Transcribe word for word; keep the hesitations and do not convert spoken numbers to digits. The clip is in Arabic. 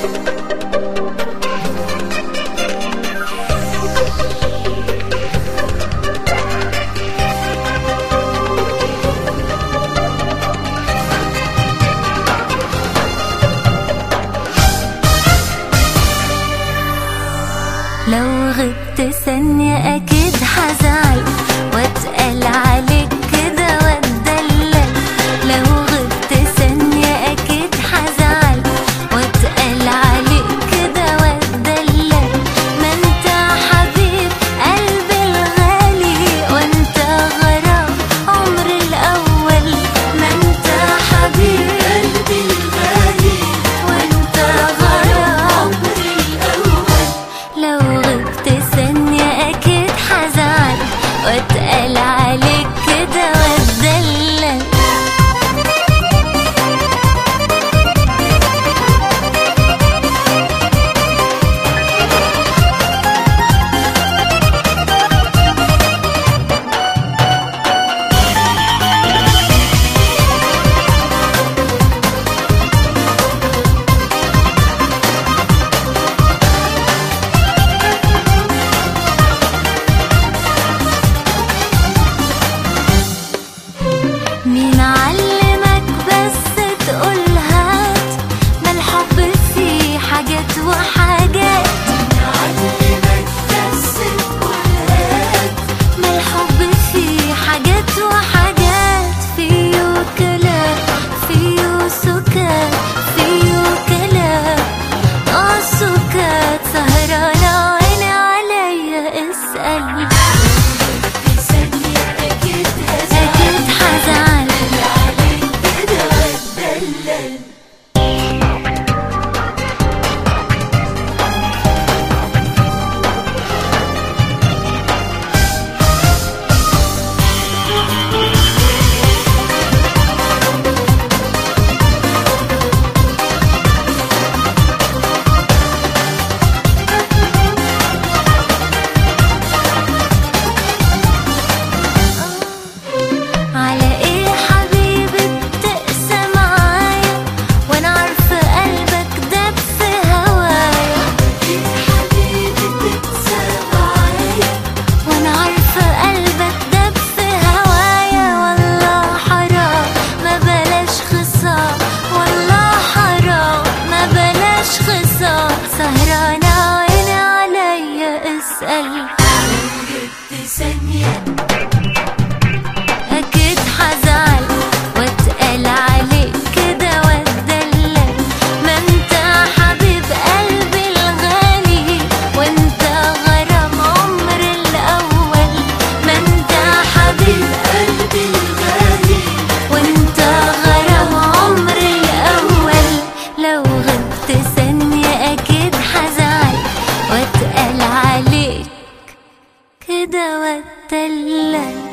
لو غبت ثانية أكيد حزعل واتقل عليك كده واتدلل. لو غبت ثانية أكيد حزعل واتقل عليك كده واتدلل. ما انت حبيب قلبي الغالي وانت غرام عمري الأول. ما انت حبيب قلبي الغالي وانت غرام عمري الأول. لو غبت ثانية أكيد حزعل واتقل عليك كده واتدلل. مين علمك بس تقول هات؟ ما الحب فيه حاجات وحاجات. مين علمك بس تقول هات؟ ما الحب فيه حاجات وحاجات. فيه كلام فيه سكات فيه كلام اه سكات. سهرانة عيني عليا اسأل. أكيد حزعل على ايه حبيبي بتقسى معايا وانا عارفة قلبك داب في هوايا. ايه حبيبي بتقسى معايا وانا عارفة قلبك داب في هوايا. والله حرام ما بلاش خصام والله حرام ما بلاش خصام. سهرانة عيني عليا اسأل. لو جبت ثانية أكيد حزعل واتقل عليك كده واتدلل. ما انت حبيب قلبي الغالي وانت غرام عمري الأول. ما انت حبيب قلبي الغالي وانت غرام عمري الأول. لو غبت ثانية أكيد حزعل واتقل عليك كده واتدلل.